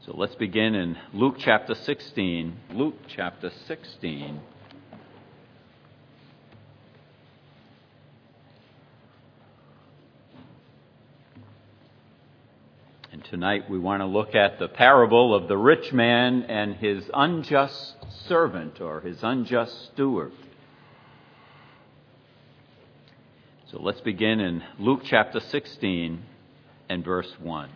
So let's begin in Luke chapter 16. Luke chapter 16. And tonight we want to look at the parable of the rich man and his unjust servant or his unjust steward. So let's begin in Luke chapter 16 and verse 1.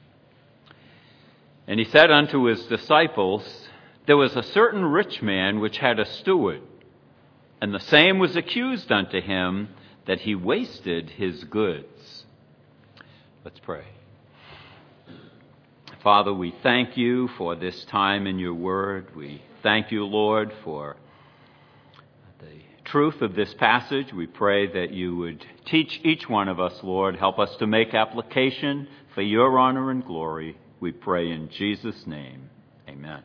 And he said unto his disciples, There was a certain rich man which had a steward, and the same was accused unto him that he wasted his goods. Let's pray. Father, we thank you for this time in your word. We thank you, Lord, for the truth of this passage. We pray that you would teach each one of us, Lord. Help us to make application for your honor and glory. We pray in Jesus' name. Amen.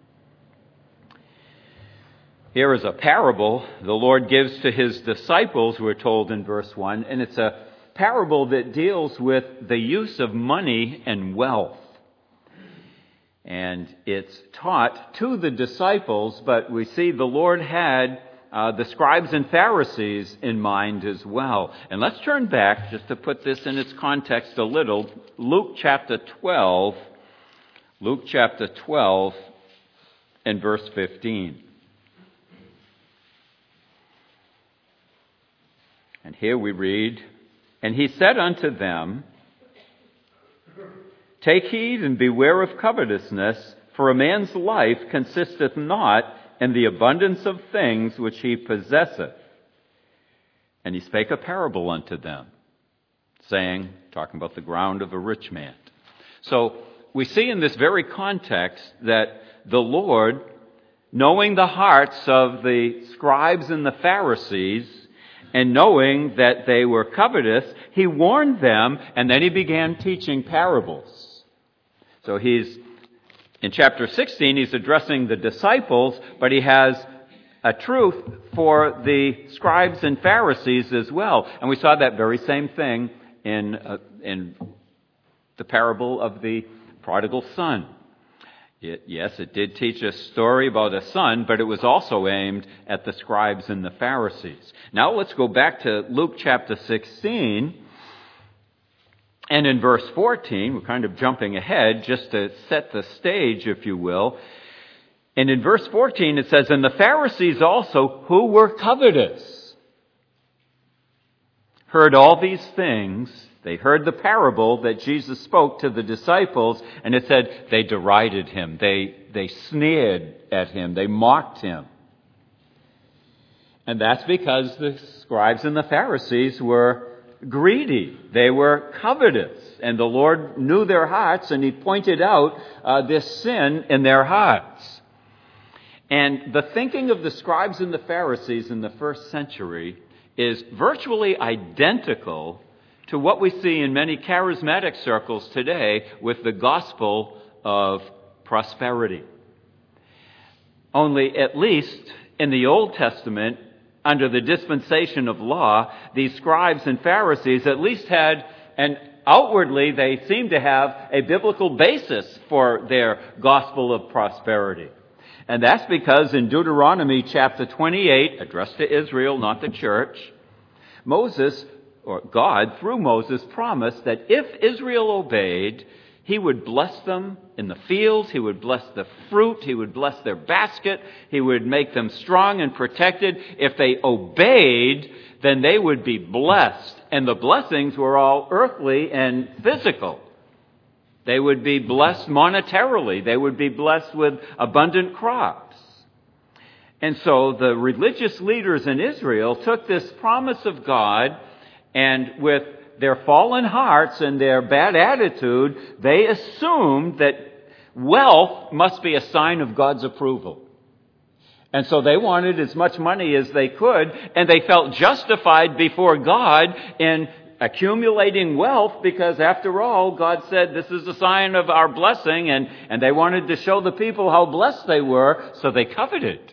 Here is a parable the Lord gives to his disciples, we're told in verse 1, and it's a parable that deals with the use of money and wealth. And it's taught to the disciples, but we see the Lord had the scribes and Pharisees in mind as well. And let's turn back, just to put this in its context a little, Luke chapter 12 and verse 15. And here we read, And he said unto them, Take heed and beware of covetousness, for a man's life consisteth not in the abundance of things which he possesseth. And he spake a parable unto them, saying, talking about the ground of a rich man. So we see in this very context that the Lord, knowing the hearts of the scribes and the Pharisees, and knowing that they were covetous, he warned them, and then he began teaching parables. So in chapter 16, he's addressing the disciples, but he has a truth for the scribes and Pharisees as well. And we saw that very same thing in the parable of the prodigal son. It did teach a story about a son, but it was also aimed at the scribes and the Pharisees. Now let's go back to Luke chapter 16. And in verse 14, we're kind of jumping ahead just to set the stage, if you will. And in verse 14 it says, And the Pharisees also, who were covetous, heard all these things. They heard the parable that Jesus spoke to the disciples, and it said they derided him. They sneered at him. They mocked him. And that's because the scribes and the Pharisees were greedy. They were covetous. And the Lord knew their hearts, and he pointed out this sin in their hearts. And the thinking of the scribes and the Pharisees in the first century is virtually identical to what we see in many charismatic circles today with the gospel of prosperity. Only, at least in the Old Testament, under the dispensation of law, these scribes and Pharisees at least had, and outwardly they seemed to have, a biblical basis for their gospel of prosperity. And that's because in Deuteronomy chapter 28, addressed to Israel, not the church, God, through Moses, promised that if Israel obeyed, he would bless them in the fields, he would bless the fruit, he would bless their basket, he would make them strong and protected. If they obeyed, then they would be blessed. And the blessings were all earthly and physical. They would be blessed monetarily. They would be blessed with abundant crops. And so the religious leaders in Israel took this promise of God, and with their fallen hearts and their bad attitude, they assumed that wealth must be a sign of God's approval. And so they wanted as much money as they could, and they felt justified before God in accumulating wealth because, after all, God said this is a sign of our blessing, and they wanted to show the people how blessed they were, so they coveted.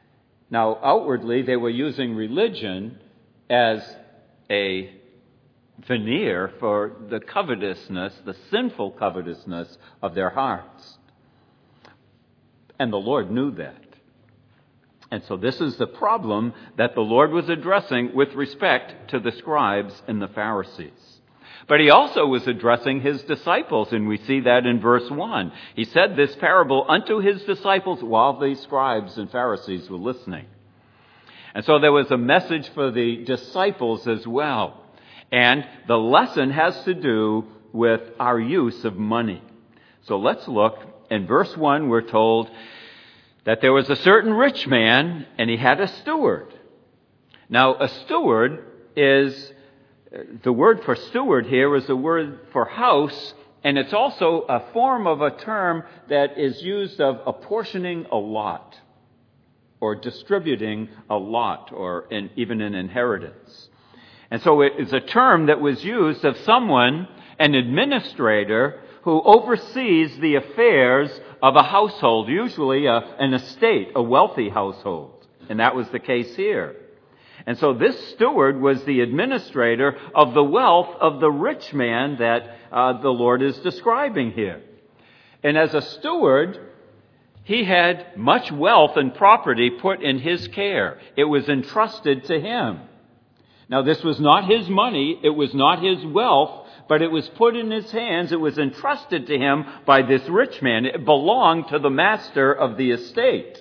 Now, outwardly, they were using religion as a veneer for the covetousness, the sinful covetousness of their hearts. And the Lord knew that. And so this is the problem that the Lord was addressing with respect to the scribes and the Pharisees. But he also was addressing his disciples, and we see that in verse 1. He said this parable unto his disciples while the scribes and Pharisees were listening. And so there was a message for the disciples as well. And the lesson has to do with our use of money. So let's look. In verse 1, we're told that there was a certain rich man, and he had a steward. Now, a steward is, the word for steward here is a word for house, and it's also a form of a term that is used of apportioning a lot, or distributing a lot, or even an inheritance. And so it is a term that was used of someone, an administrator, who oversees the affairs of a household, usually an estate, a wealthy household. And that was the case here. And so this steward was the administrator of the wealth of the rich man that the Lord is describing here. And as a steward, he had much wealth and property put in his care. It was entrusted to him. Now, this was not his money, it was not his wealth, but it was put in his hands, it was entrusted to him by this rich man. It belonged to the master of the estate.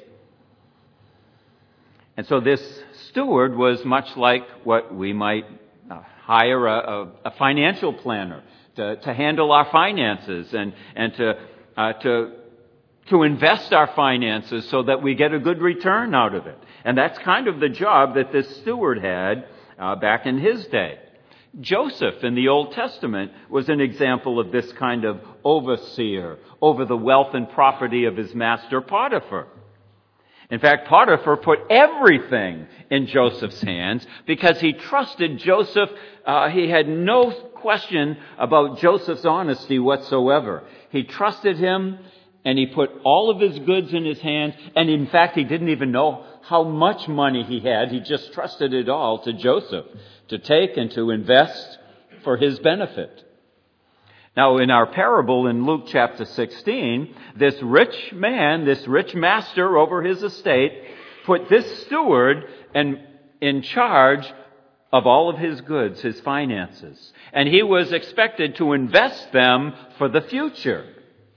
And so this steward was much like what we might hire a financial planner to handle our finances and to invest our finances so that we get a good return out of it. And that's kind of the job that this steward had back in his day. Joseph in the Old Testament was an example of this kind of overseer over the wealth and property of his master Potiphar. In fact, Potiphar put everything in Joseph's hands because he trusted Joseph. He had no question about Joseph's honesty whatsoever. He trusted him, and he put all of his goods in his hands. And in fact, he didn't even know how much money he had. He just trusted it all to Joseph to take and to invest for his benefit. Now, in our parable in Luke chapter 16, this rich man, this rich master over his estate, put this steward in charge of all of his goods, his finances. And he was expected to invest them for the future.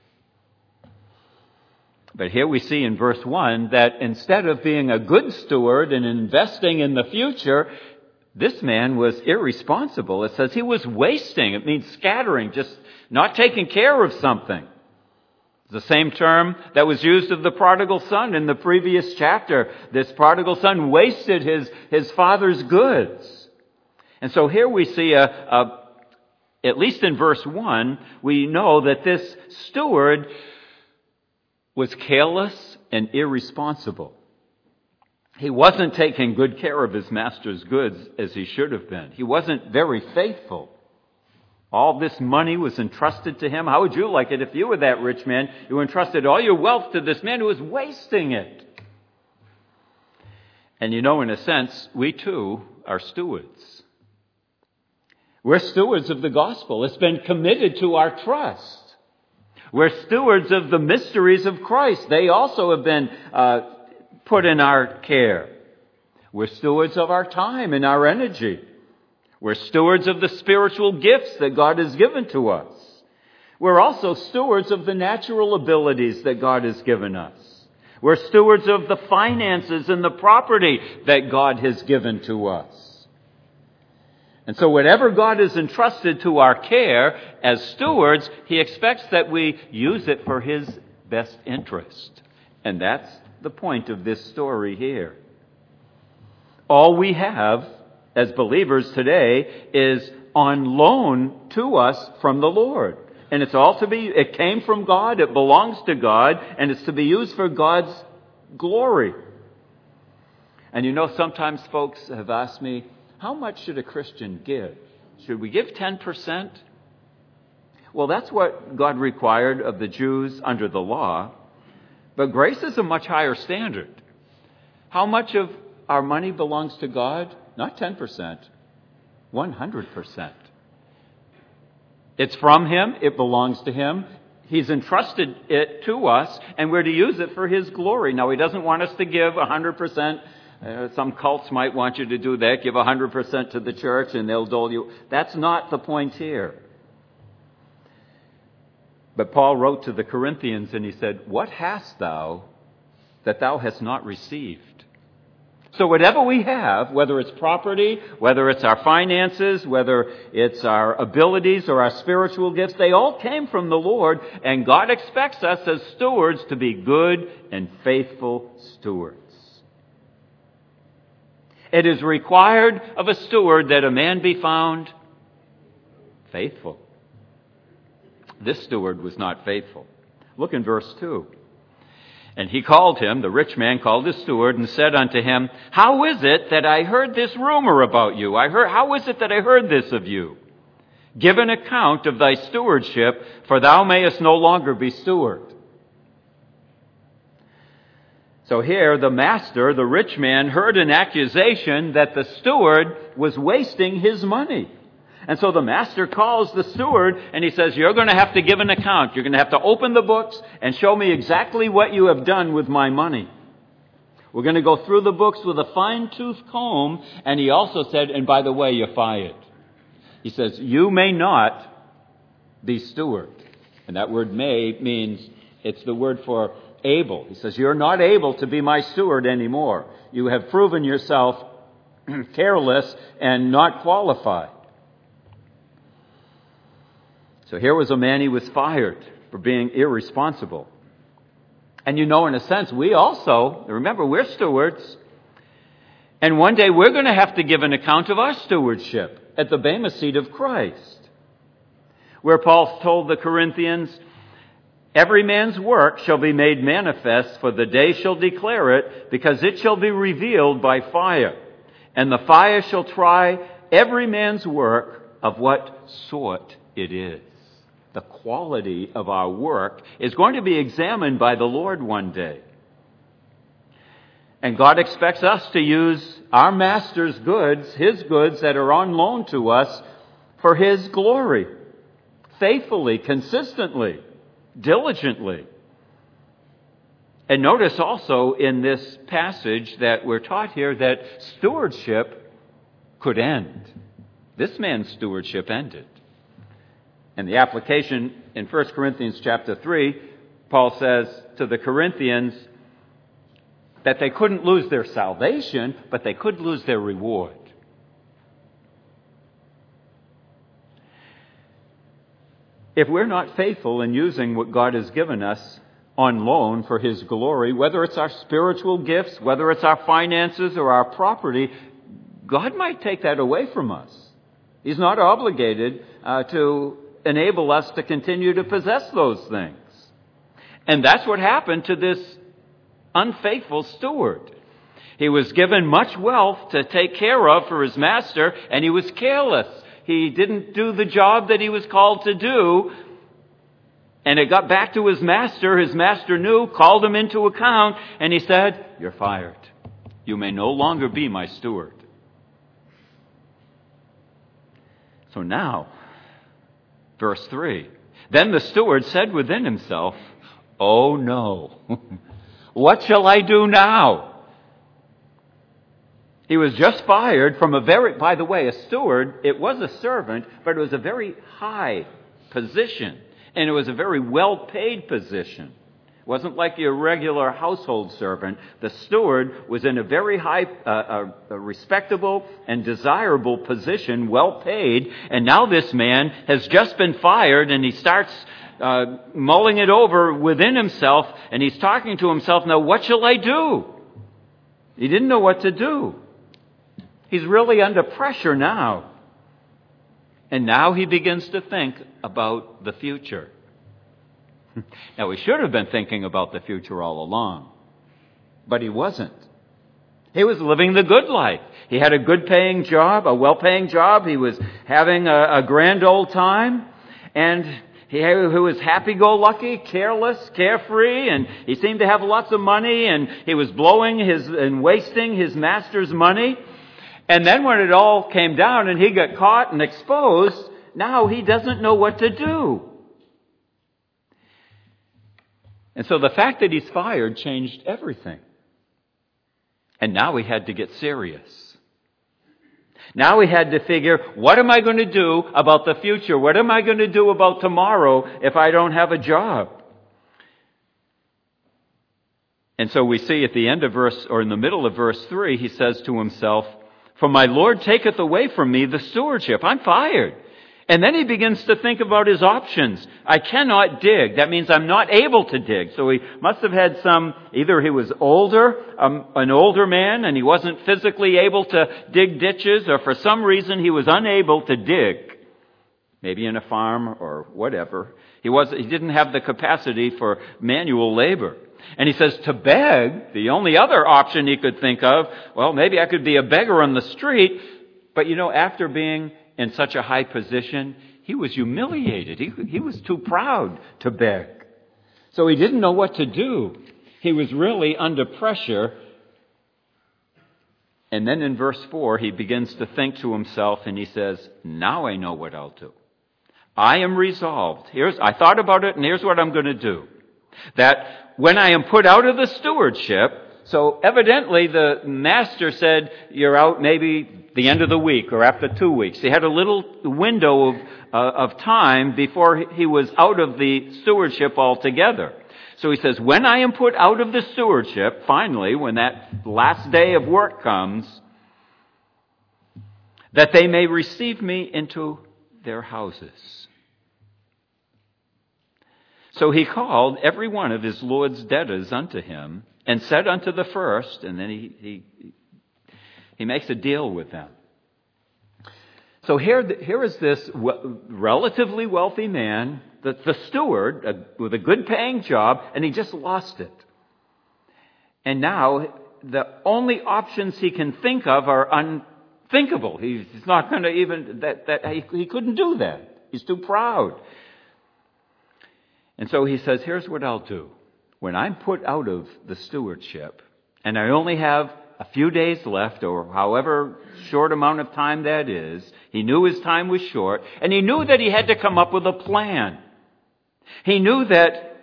But here we see in verse 1 that instead of being a good steward and investing in the future, this man was irresponsible. It says he was wasting. It means scattering, just not taking care of something. The same term that was used of the prodigal son in the previous chapter. This prodigal son wasted his father's goods. And so here we see at least in verse 1, we know that this steward was careless and irresponsible. He wasn't taking good care of his master's goods as he should have been. He wasn't very faithful. All this money was entrusted to him. How would you like it if you were that rich man? You entrusted all your wealth to this man who was wasting it. And you know, in a sense, we too are stewards. We're stewards of the gospel. It's been committed to our trust. We're stewards of the mysteries of Christ. They also have been put in our care. We're stewards of our time and our energy. We're stewards of the spiritual gifts that God has given to us. We're also stewards of the natural abilities that God has given us. We're stewards of the finances and the property that God has given to us. And so whatever God has entrusted to our care as stewards, He expects that we use it for His best interest. And that's the point of this story here. All we have as believers today is on loan to us from the Lord. And it came from God, it belongs to God, and it's to be used for God's glory. And you know, sometimes folks have asked me, how much should a Christian give? Should we give 10%? Well, that's what God required of the Jews under the law. But grace is a much higher standard. How much of our money belongs to God? Not 10%, 100%. It's from Him. It belongs to Him. He's entrusted it to us, and we're to use it for His glory. Now, He doesn't want us to give 100%. Some cults might want you to do that. Give 100% to the church, and they'll dole you. That's not the point here. But Paul wrote to the Corinthians, and he said, "What hast thou that thou hast not received?" So whatever we have, whether it's property, whether it's our finances, whether it's our abilities or our spiritual gifts, they all came from the Lord, and God expects us as stewards to be good and faithful stewards. It is required of a steward that a man be found faithful. This steward was not faithful. Look in verse 2. And he called him, the rich man called his steward, and said unto him, "How is it that I heard this rumor about you? How is it that I heard this of you? Give an account of thy stewardship, for thou mayest no longer be steward." So here the master, the rich man, heard an accusation that the steward was wasting his money. And so the master calls the steward and he says, "You're going to have to give an account. You're going to have to open the books and show me exactly what you have done with my money." We're going to go through the books with a fine-tooth comb. And he also said, "And by the way, you're fired." He says, "You may not be steward." And that word "may" means it's the word for able. He says, "You're not able to be my steward anymore. You have proven yourself careless and not qualified." So here was a man, he was fired for being irresponsible. And in a sense, we also, remember, we're stewards. And one day we're going to have to give an account of our stewardship at the Bema seat of Christ. Where Paul told the Corinthians, "Every man's work shall be made manifest, for the day shall declare it, because it shall be revealed by fire. And the fire shall try every man's work of what sort it is." The quality of our work is going to be examined by the Lord one day. And God expects us to use our Master's goods, His goods that are on loan to us, for His glory, faithfully, consistently, diligently. And notice also in this passage that we're taught here that stewardship could end. This man's stewardship ended. And the application in 1 Corinthians chapter 3, Paul says to the Corinthians that they couldn't lose their salvation, but they could lose their reward. If we're not faithful in using what God has given us on loan for His glory, whether it's our spiritual gifts, whether it's our finances or our property, God might take that away from us. He's not obligated to enable us to continue to possess those things. And that's what happened to this unfaithful steward. He was given much wealth to take care of for his master, and he was careless. He didn't do the job that he was called to do. And it got back to his master. His master knew, called him into account, and he said, "You're fired. You may no longer be my steward." So now, verse 3, "Then the steward said within himself, 'Oh no, what shall I do now?'" He was just fired from by the way, a steward, it was a servant, but it was a very high position. And it was a very well-paid position. It wasn't like your regular household servant. The steward was in a very high, a respectable and desirable position, well-paid. And now this man has just been fired, and he starts mulling it over within himself, and he's talking to himself, "Now what shall I do?" He didn't know what to do. He's really under pressure now. And now he begins to think about the future. Now, he should have been thinking about the future all along, but he wasn't. He was living the good life. He had a good-paying job, a well-paying job. He was having a grand old time, and he was happy-go-lucky, careless, carefree, and he seemed to have lots of money, and he was blowing and wasting his master's money. And then when it all came down and he got caught and exposed, now he doesn't know what to do. And so the fact that he's fired changed everything. And now he had to get serious. Now he had to figure, what am I going to do about the future? What am I going to do about tomorrow if I don't have a job? And so we see at the end of in the middle of verse 3, he says to himself, "For my Lord taketh away from me the stewardship." I'm fired. And then he begins to think about his options. I cannot dig. That means I'm not able to dig. So he must have had either he was older, an older man, and he wasn't physically able to dig ditches, or for some reason he was unable to dig. Maybe in a farm or whatever. He didn't have the capacity for manual labor. And he says to beg, the only other option he could think of, well, maybe I could be a beggar on the street. But after being in such a high position, he was humiliated. He was too proud to beg. So he didn't know what to do. He was really under pressure. And then in verse 4, he begins to think to himself and he says, now I know what I'll do. I am resolved. I thought about it and here's what I'm going to do. That when I am put out of the stewardship, so evidently the master said, you're out maybe the end of the week or after 2 weeks. He had a little window of time before he was out of the stewardship altogether. So he says, when I am put out of the stewardship, finally, when that last day of work comes, that they may receive me into their houses. So he called every one of his Lord's debtors unto him, and said unto the first, and then he makes a deal with them. So here is this relatively wealthy man, the steward, with a good paying job, and he just lost it. And now the only options he can think of are unthinkable. He's not going to even, he couldn't do that. He's too proud. And so he says, here's what I'll do. When I'm put out of the stewardship, and I only have a few days left, or however short amount of time that is, he knew his time was short, and he knew that he had to come up with a plan. He knew that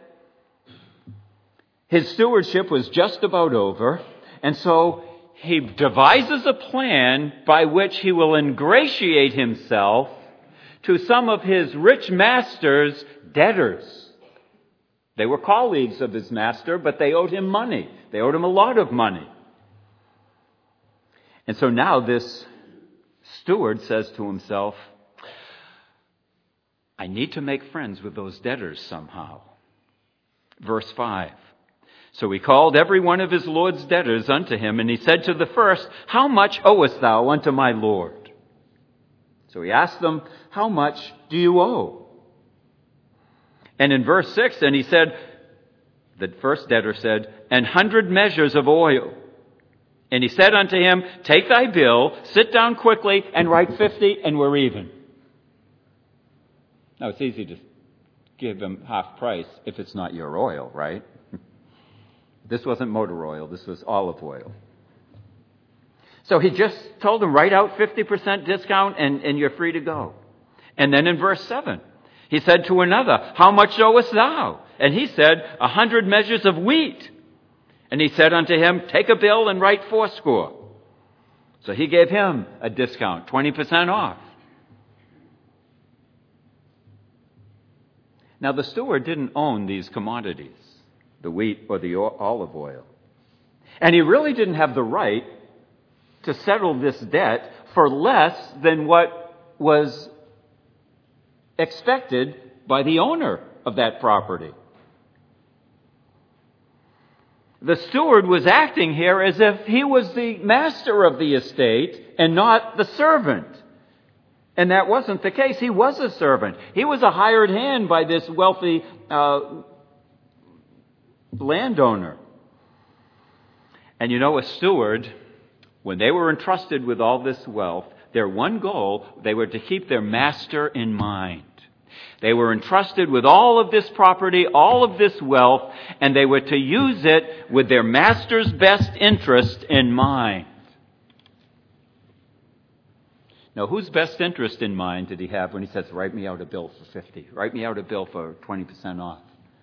his stewardship was just about over, and so he devises a plan by which he will ingratiate himself to some of his rich master's debtors. They were colleagues of his master, but they owed him money. They owed him a lot of money. And so now this steward says to himself, I need to make friends with those debtors somehow. Verse 5. So he called every one of his Lord's debtors unto him, and he said to the first, how much owest thou unto my Lord? So he asked them, how much do you owe? And in verse 6, and he said, the first debtor said, 100 measures of oil. And he said unto him, take thy bill, sit down quickly, and write 50, and we're even. Now, it's easy to give him half price if it's not your oil, right? This wasn't motor oil, this was olive oil. So he just told him, write out 50% discount, and you're free to go. And then in verse 7, he said to another, how much owest thou? And he said, 100 measures of wheat. And he said unto him, take a bill and write 80. So he gave him a discount, 20% off. Now the steward didn't own these commodities, the wheat or the olive oil. And he really didn't have the right to settle this debt for less than what was expected by the owner of that property. The steward was acting here as if he was the master of the estate and not the servant. And that wasn't the case. He was a servant. He was a hired hand by this wealthy landowner. And a steward, when they were entrusted with all this wealth, their one goal, they were to keep their master in mind. They were entrusted with all of this property, all of this wealth, and they were to use it with their master's best interest in mind. Now, whose best interest in mind did he have when he says, write me out a bill for 50, write me out a bill for 20% off?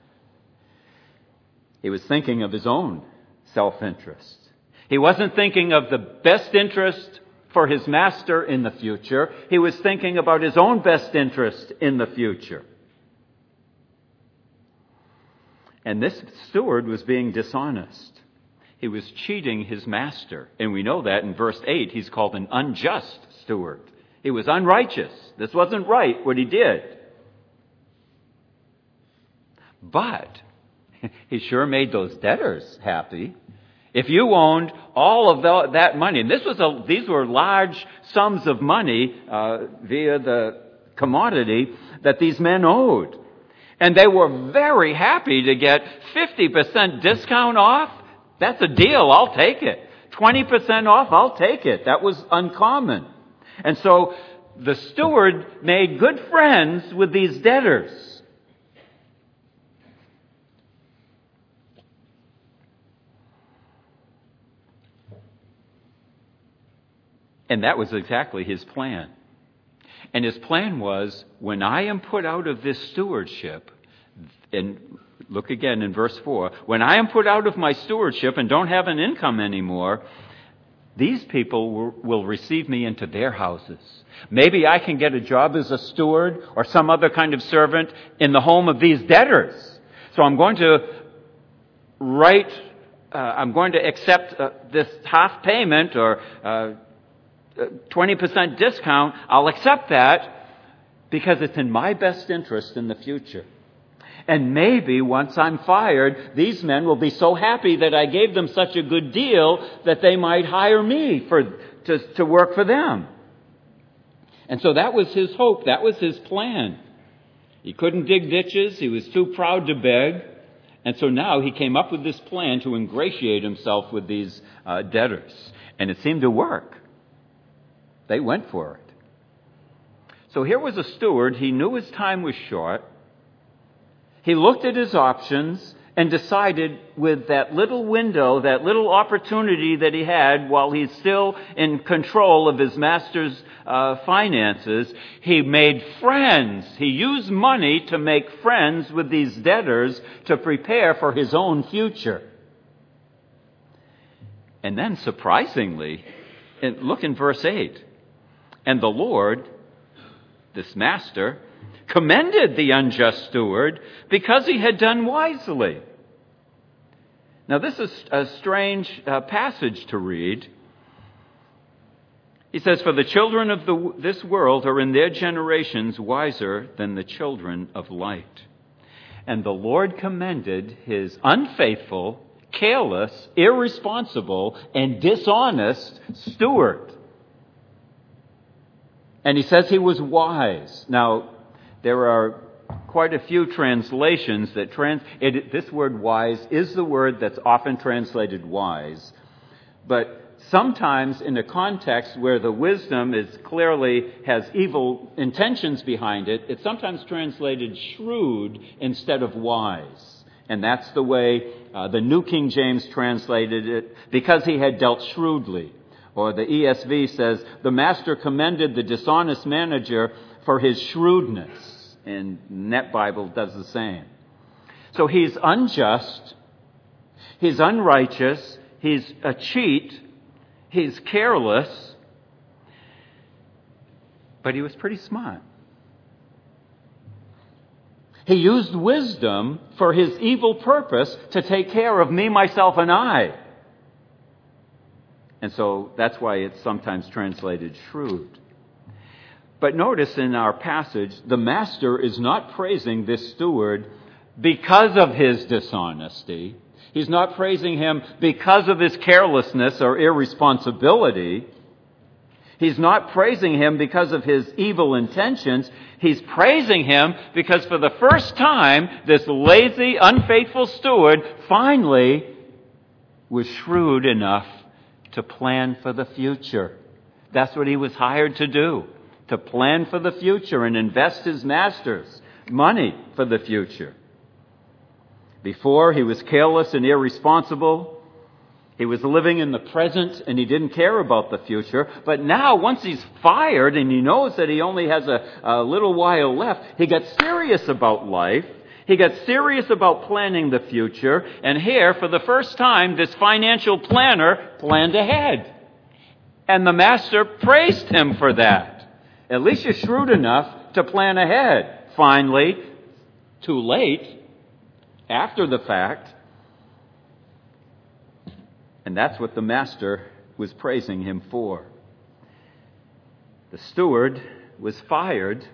He was thinking of his own self-interest. He wasn't thinking of the best interest for his master in the future. He was thinking about his own best interest in the future. And this steward was being dishonest. He was cheating his master. And we know that in verse 8, he's called an unjust steward. He was unrighteous. This wasn't right, what he did. But he sure made those debtors happy. If you owned all of that money, and these were large sums of money via the commodity that these men owed. And they were very happy to get 50% discount off. That's a deal. I'll take it. 20% off. I'll take it. That was uncommon. And so the steward made good friends with these debtors. And that was exactly his plan. And his plan was, when I am put out of this stewardship, and look again in verse 4, when I am put out of my stewardship and don't have an income anymore, these people will receive me into their houses. Maybe I can get a job as a steward or some other kind of servant in the home of these debtors. So I'm going to accept this half payment or 20% discount. I'll accept that because it's in my best interest in the future. And maybe once I'm fired, these men will be so happy that I gave them such a good deal that they might hire me to work for them. And so that was his hope. That was his plan. He couldn't dig ditches. He was too proud to beg. And so now he came up with this plan to ingratiate himself with these debtors. And it seemed to work. They went for it. So here was a steward. He knew his time was short. He looked at his options and decided with that little window, that little opportunity that he had while he's still in control of his master's finances, he made friends. He used money to make friends with these debtors to prepare for his own future. And then surprisingly, look in verse 8. And the Lord, this master, commended the unjust steward because he had done wisely. Now this is a strange passage to read. He says, for the children of this world are in their generations wiser than the children of light. And the Lord commended his unfaithful, careless, irresponsible, and dishonest steward. And he says he was wise. Now, there are quite a few translations that this word wise is the word that's often translated wise. But sometimes in a context where the wisdom has evil intentions behind it, it's sometimes translated shrewd instead of wise. And that's the way the New King James translated it, because he had dealt shrewdly. Or the ESV says, the master commended the dishonest manager for his shrewdness. And Net Bible does the same. So he's unjust, he's unrighteous, he's a cheat, he's careless, but he was pretty smart. He used wisdom for his evil purpose to take care of me, myself, and I. And so that's why it's sometimes translated shrewd. But notice in our passage, the master is not praising this steward because of his dishonesty. He's not praising him because of his carelessness or irresponsibility. He's not praising him because of his evil intentions. He's praising him because for the first time, this lazy, unfaithful steward finally was shrewd enough to plan for the future. That's what he was hired to do, to plan for the future and invest his master's money for the future. Before, he was careless and irresponsible. He was living in the present and he didn't care about the future. But now, once he's fired and he knows that he only has a little while left, he gets serious about life. He gets serious about planning the future. And here, for the first time, this financial planner planned ahead. And the master praised him for that. At least you're shrewd enough to plan ahead. Finally, too late, after the fact. And that's what the master was praising him for. The steward was fired,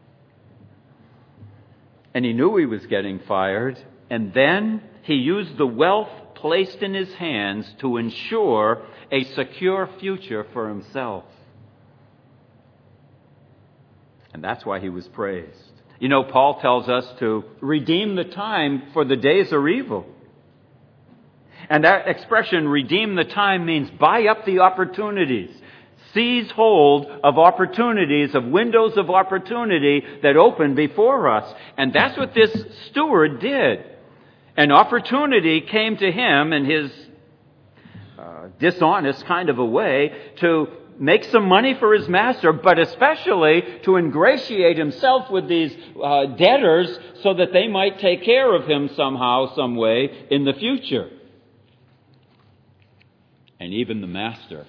and he knew he was getting fired, and then he used the wealth placed in his hands to ensure a secure future for himself. And that's why he was praised. You know, Paul tells us to redeem the time, for the days are evil. And that expression, redeem the time, means buy up the opportunities. Seize hold of opportunities, of windows of opportunity that open before us. And that's what this steward did. An opportunity came to him in his dishonest kind of a way to make some money for his master, but especially to ingratiate himself with these debtors so that they might take care of him somehow, some way in the future. And even the master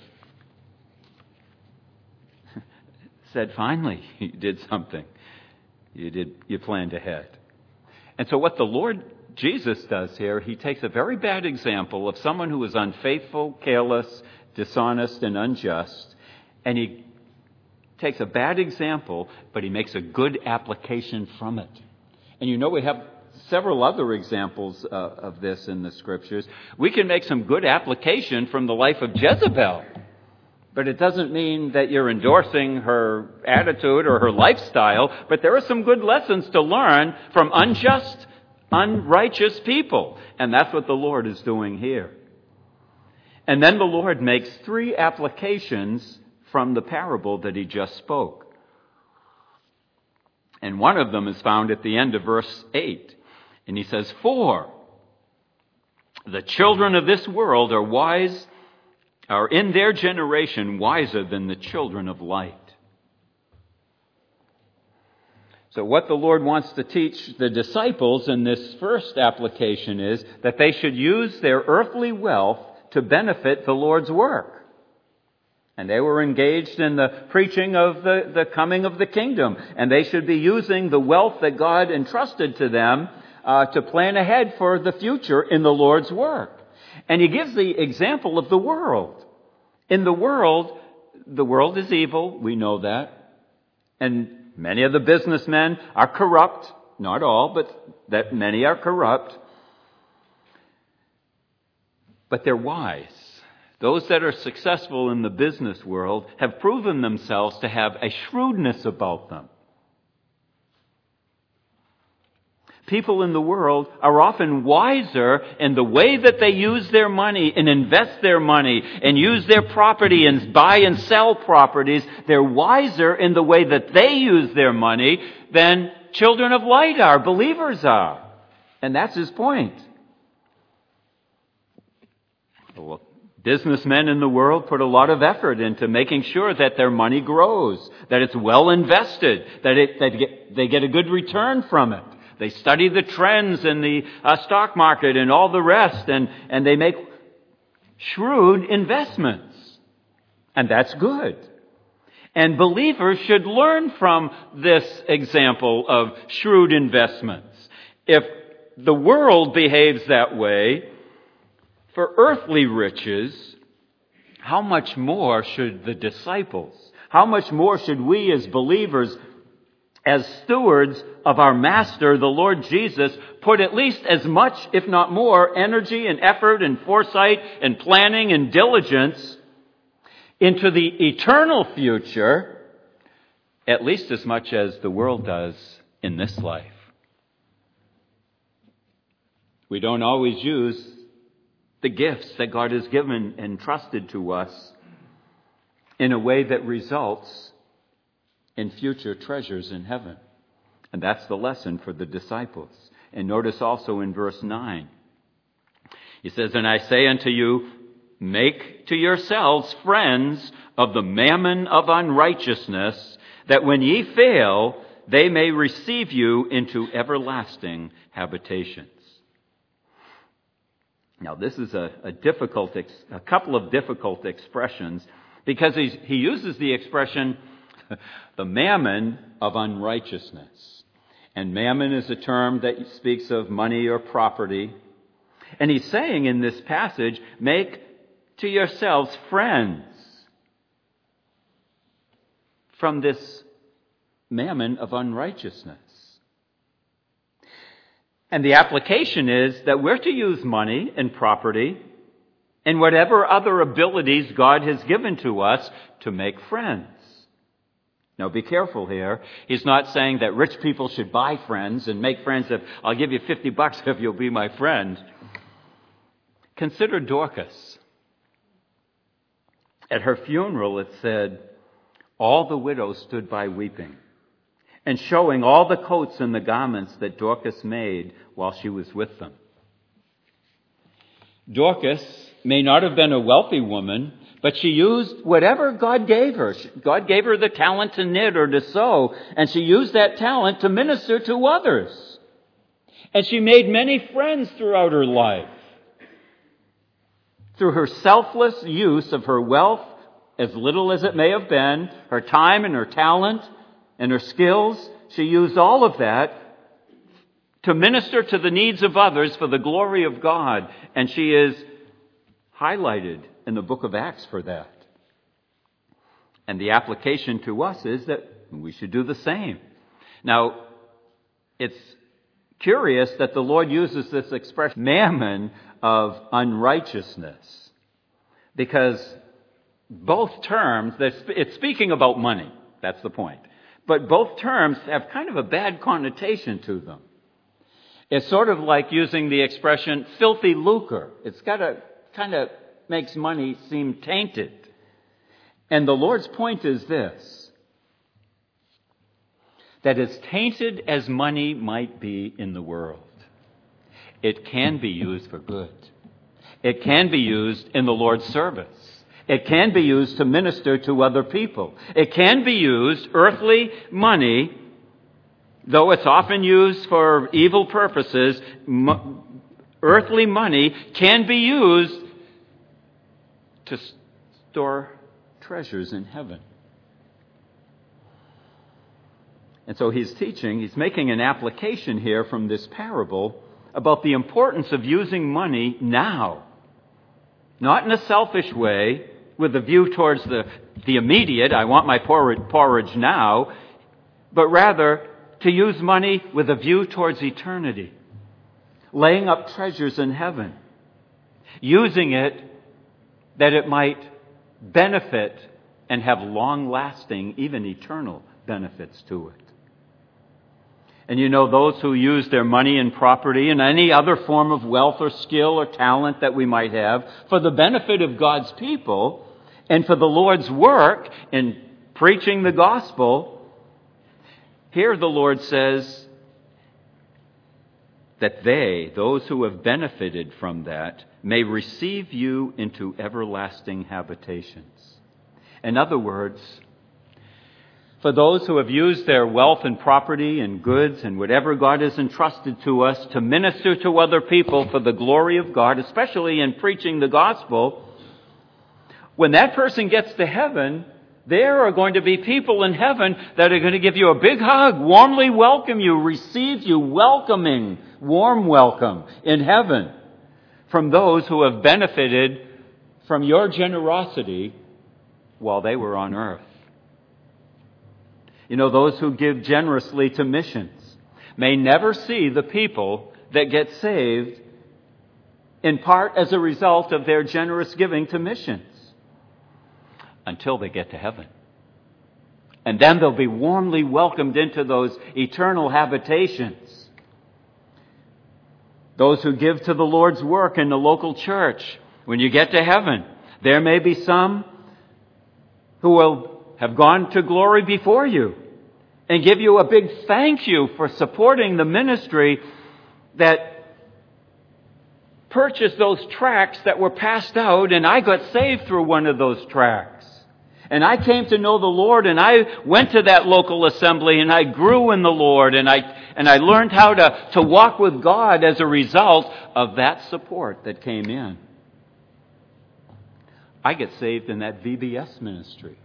said, finally, you did something. You planned ahead. And so what the Lord Jesus does here, he takes a very bad example of someone who is unfaithful, careless, dishonest, and unjust, and he takes a bad example, but he makes a good application from it. And you know, we have several other examples of this in the Scriptures. We can make some good application from the life of Jezebel, but it doesn't mean that you're endorsing her attitude or her lifestyle, but there are some good lessons to learn from unjust, unrighteous people. And that's what the Lord is doing here. And then the Lord makes 3 applications from the parable that he just spoke. And one of them is found at the end of verse 8. And he says, "For the children of this world are in their generation wiser than the children of light." So what the Lord wants to teach the disciples in this first application is that they should use their earthly wealth to benefit the Lord's work. And they were engaged in the preaching of the coming of the kingdom. And they should be using the wealth that God entrusted to them to plan ahead for the future in the Lord's work. And he gives the example of the world. In the world is evil. We know that. And many of the businessmen are corrupt. Not all, but that many are corrupt. But they're wise. Those that are successful in the business world have proven themselves to have a shrewdness about them. People in the world are often wiser in the way that they use their money and invest their money and use their property and buy and sell properties. They're wiser in the way that they use their money than children of light are, believers are. And that's his point. Well, businessmen in the world put a lot of effort into making sure that their money grows, that it's well invested, that they get a good return from it. They study the trends in the stock market and all the rest, and they make shrewd investments. And that's good. And believers should learn from this example of shrewd investments. If the world behaves that way for earthly riches, how much more should the disciples, how much more should we as believers, as stewards of our Master, the Lord Jesus, put at least as much, if not more, energy and effort and foresight and planning and diligence into the eternal future, at least as much as the world does in this life. We don't always use the gifts that God has given and entrusted to us in a way that results in future treasures in heaven. And that's the lesson for the disciples. And notice also in verse 9, he says, "And I say unto you, Make to yourselves friends of the mammon of unrighteousness, that when ye fail, they may receive you into everlasting habitations. Now, this is a couple of difficult expressions, because he uses the expression, the mammon of unrighteousness. And mammon is a term that speaks of money or property. And he's saying in this passage, make to yourselves friends from this mammon of unrighteousness. And the application is that we're to use money and property and whatever other abilities God has given to us to make friends. Now be careful here. He's not saying that rich people should buy friends and make friends if I'll give you $50 if you'll be my friend. Consider Dorcas. At her funeral, it said, all the widows stood by weeping and showing all the coats and the garments that Dorcas made while she was with them. Dorcas may not have been a wealthy woman, but she used whatever God gave her. God gave her the talent to knit or to sew, and she used that talent to minister to others. And she made many friends throughout her life. Through her selfless use of her wealth, as little as it may have been, her time and her talent and her skills, she used all of that to minister to the needs of others for the glory of God. And she is highlighted in the book of Acts for that. And the application to us is that we should do the same. Now, it's curious that the Lord uses this expression, mammon of unrighteousness, because both terms, it's speaking about money. That's the point. But both terms have kind of a bad connotation to them. It's sort of like using the expression filthy lucre. It's got a kind of makes money seem tainted. And the Lord's point is this, that as tainted as money might be in the world, it can be used for good. It can be used in the Lord's service. It can be used to minister to other people. It can be used, earthly money, though it's often used for evil purposes, earthly money can be used to store treasures in heaven. And so he's making an application here from this parable about the importance of using money now. Not in a selfish way, with a view towards the immediate, I want my porridge now, but rather to use money with a view towards eternity. Laying up treasures in heaven. Using it that it might benefit and have long-lasting, even eternal benefits to it. And you know, those who use their money and property and any other form of wealth or skill or talent that we might have for the benefit of God's people and for the Lord's work in preaching the gospel, here the Lord says that those who have benefited from that, may receive you into everlasting habitations. In other words, for those who have used their wealth and property and goods and whatever God has entrusted to us to minister to other people for the glory of God, especially in preaching the gospel, when that person gets to heaven, there are going to be people in heaven that are going to give you a big hug, warmly welcome you, receive you, welcoming, warm welcome in heaven from those who have benefited from your generosity while they were on earth. You know, those who give generously to missions may never see the people that get saved in part as a result of their generous giving to missions until they get to heaven. And then they'll be warmly welcomed into those eternal habitations. Those who give to the Lord's work in the local church, when you get to heaven, there may be some who will have gone to glory before you and give you a big thank you for supporting the ministry that purchased those tracts that were passed out, and I got saved through one of those tracts. And I came to know the Lord, and I went to that local assembly, and I grew in the Lord, and I learned how to walk with God as a result of that support that came in. I get saved in that VBS ministry.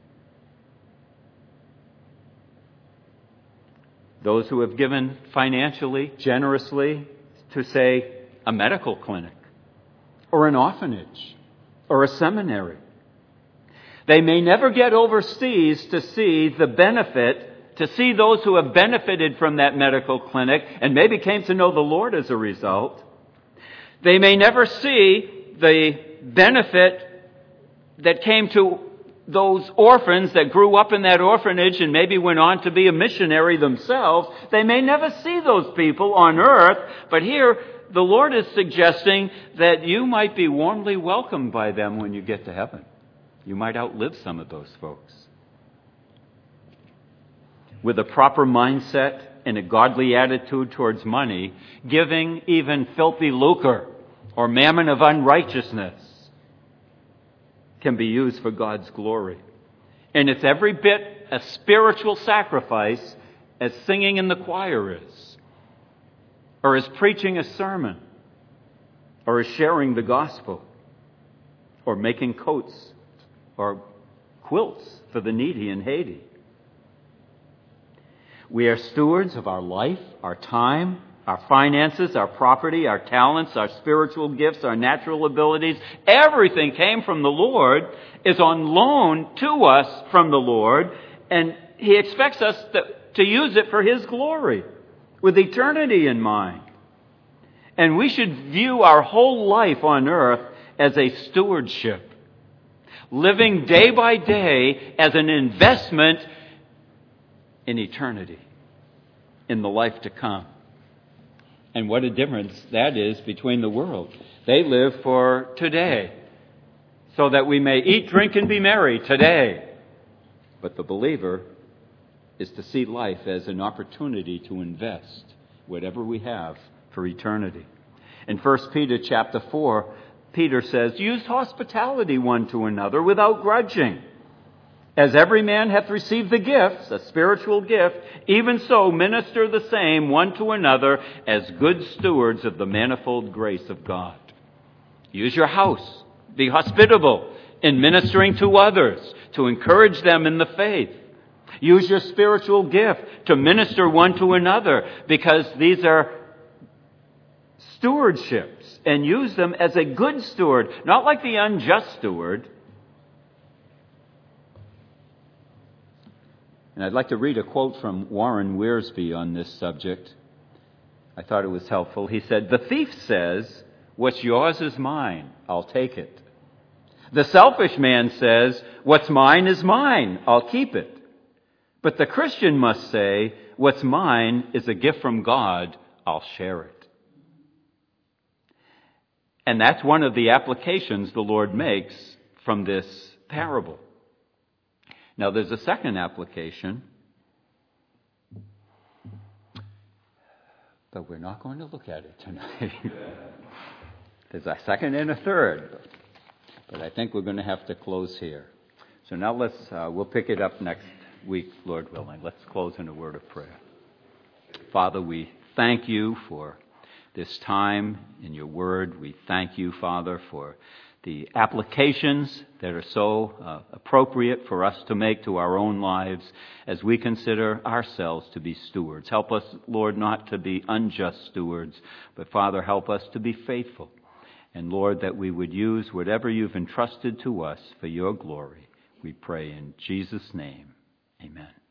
Those who have given financially, generously, to, say, a medical clinic, or an orphanage, or a seminary. They may never get overseas to see the benefit, to see those who have benefited from that medical clinic and maybe came to know the Lord as a result. They may never see the benefit that came to those orphans that grew up in that orphanage and maybe went on to be a missionary themselves. They may never see those people on earth, but here the Lord is suggesting that you might be warmly welcomed by them when you get to heaven. You might outlive some of those folks. With a proper mindset and a godly attitude towards money, giving even filthy lucre or mammon of unrighteousness can be used for God's glory. And it's every bit a spiritual sacrifice as singing in the choir is, or as preaching a sermon, or as sharing the gospel, or making coats or quilts for the needy in Haiti. We are stewards of our life, our time, our finances, our property, our talents, our spiritual gifts, our natural abilities. Everything came from the Lord, is on loan to us from the Lord, and He expects us to use it for His glory, with eternity in mind. And we should view our whole life on earth as a stewardship, living day by day as an investment in eternity, in the life to come. And what a difference that is between the world. They live for today, so that we may eat, drink, and be merry today. But the believer is to see life as an opportunity to invest whatever we have for eternity. In 1 Peter chapter 4, Peter says, use hospitality one to another without grudging. As every man hath received the gifts, a spiritual gift, even so minister the same one to another as good stewards of the manifold grace of God. Use your house. Be hospitable in ministering to others, to encourage them in the faith. Use your spiritual gift to minister one to another, because these are stewardships, and use them as a good steward, not like the unjust steward. And I'd like to read a quote from Warren Wiersbe on this subject. I thought it was helpful. He said, "The thief says, what's yours is mine, I'll take it. The selfish man says, what's mine is mine, I'll keep it. But the Christian must say, what's mine is a gift from God, I'll share it." And that's one of the applications the Lord makes from this parable. Now, there's a second application, but we're not going to look at it tonight. There's a second and a third, but I think we're going to have to close here. So now we'll pick it up next week, Lord willing. Let's close in a word of prayer. Father, we thank you for this time in your word. We thank you, Father, for the applications that are so appropriate for us to make to our own lives as we consider ourselves to be stewards. Help us, Lord, not to be unjust stewards, but Father, help us to be faithful. And Lord, that we would use whatever you've entrusted to us for your glory. We pray in Jesus' name. Amen.